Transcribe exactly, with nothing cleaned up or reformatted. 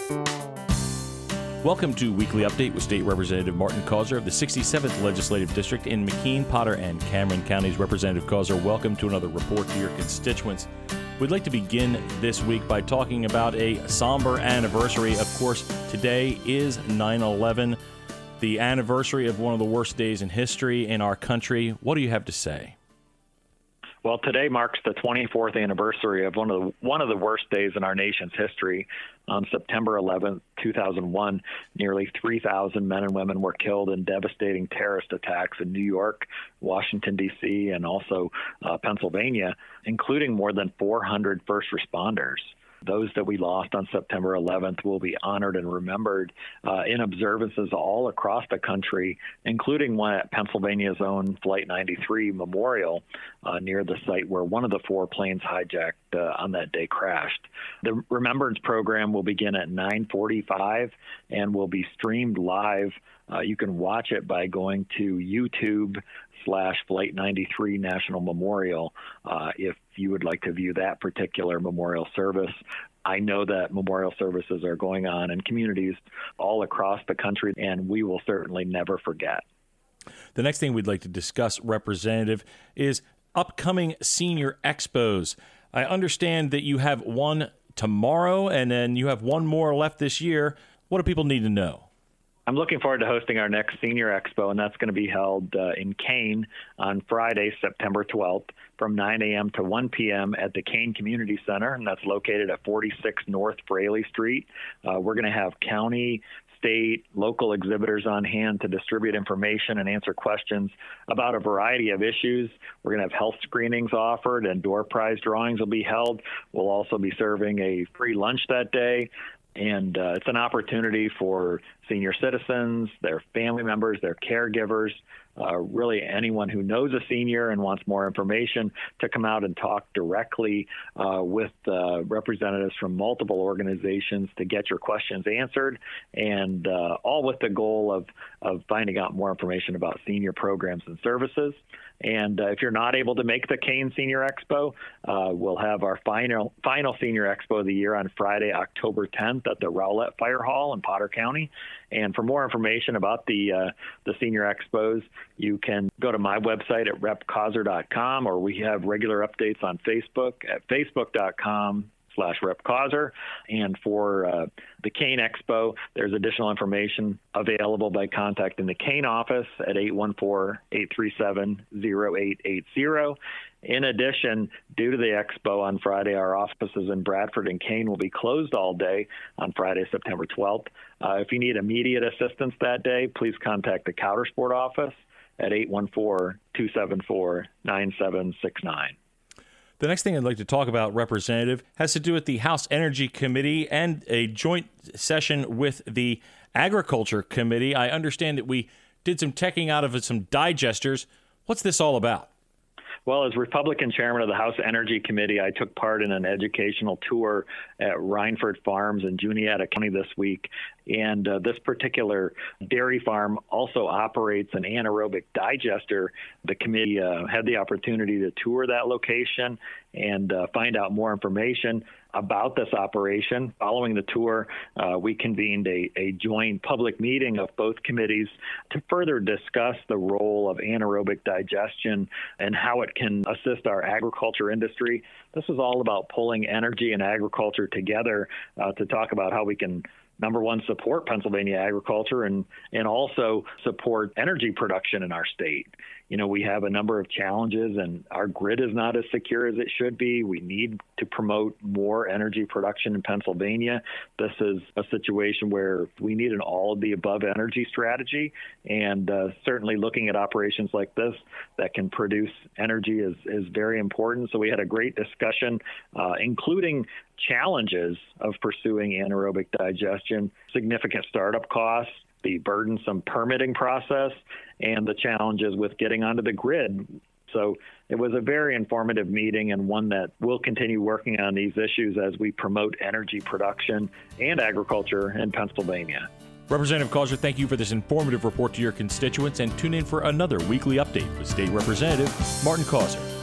Welcome to Weekly Update with State Representative Martin Causer of the sixty-seventh Legislative District in McKean, Potter, and Cameron Counties. Representative Causer, welcome to another report to your constituents. We'd like to begin this week by talking about a somber anniversary. Of course, today is nine eleven, the anniversary of one of the worst days in history in our country. What do you have to say? Well, today marks the twenty-fourth anniversary of one of the, one of the worst days in our nation's history. On September eleventh, two thousand one, nearly three thousand men and women were killed in devastating terrorist attacks in New York, Washington, D C, and also uh, Pennsylvania, including more than four hundred first responders. Those that we lost on September eleventh will be honored and remembered uh, in observances all across the country, including one at Pennsylvania's own Flight ninety-three Memorial uh, near the site where one of the four planes hijacked uh, on that day crashed. The Remembrance program will begin at nine forty-five and will be streamed live. Uh, you can watch it by going to YouTube slash Flight ninety-three National Memorial uh, if you would like to view that particular memorial service. I know that memorial services are going on in communities all across the country, and we will certainly never forget. The next thing we'd like to discuss, Representative, is upcoming senior expos. I understand that you have one tomorrow, and then you have one more left this year. What do people need to know? I'm looking forward to hosting our next Senior Expo, and that's going to be held uh, in Kane on Friday, September twelfth, from nine a.m. to one p.m. at the Kane Community Center, and that's located at forty-six North Fraley Street. Uh, we're going to have county, state, local exhibitors on hand to distribute information and answer questions about a variety of issues. We're going to have health screenings offered, and door prize drawings will be held. We'll also be serving a free lunch that day. And uh, it's an opportunity for senior citizens, their family members, their caregivers, uh, really anyone who knows a senior and wants more information to come out and talk directly uh, with uh, representatives from multiple organizations to get your questions answered, and uh, all with the goal of, of finding out more information about senior programs and services. And uh, if you're not able to make the Kane Senior Expo, uh, we'll have our final final Senior Expo of the year on Friday, October tenth at the Rowlett Fire Hall in Potter County. And for more information about the uh, the Senior Expos, you can go to my website at rep causer dot com, or we have regular updates on Facebook at facebook dot com slash Rep Causer. And for uh, the Kane Expo, there's additional information available by contacting the Kane office at eight one four, eight three seven, zero eight eight zero. In addition, due to the expo on Friday, our offices in Bradford and Kane will be closed all day on Friday, September twelfth. Uh, if you need immediate assistance that day, please contact the Coudersport office at eight one four, two seven four, nine seven six nine. The next thing I'd like to talk about, Representative, has to do with the House Energy Committee and a joint session with the Agriculture Committee. I understand that we did some teching out of some digesters. What's this all about? Well, as Republican chairman of the House Energy Committee, I took part in an educational tour at Rhineford Farms in Juniata County this week. And uh, this particular dairy farm also operates an anaerobic digester. The committee uh, had the opportunity to tour that location and uh, find out more information about this operation. Following the tour, uh, we convened a, a joint public meeting of both committees to further discuss the role of anaerobic digestion and how it can assist our agriculture industry. This is all about pulling energy and agriculture together uh, to talk about how we can, number one, support Pennsylvania agriculture and, and also support energy production in our state. You know, we have a number of challenges, and our grid is not as secure as it should be. We need to promote more energy production in Pennsylvania. This is a situation where we need an all-of-the-above energy strategy, and uh, certainly looking at operations like this that can produce energy is, is very important. So we had a great discussion, uh, including challenges of pursuing anaerobic digestion, significant startup costs, the burdensome permitting process, and the challenges with getting onto the grid. So it was a very informative meeting, and one that we'll continue working on these issues as we promote energy production and agriculture in Pennsylvania. Representative Causer, thank you for this informative report to your constituents, and tune in for another weekly update with State Representative Martin Causer.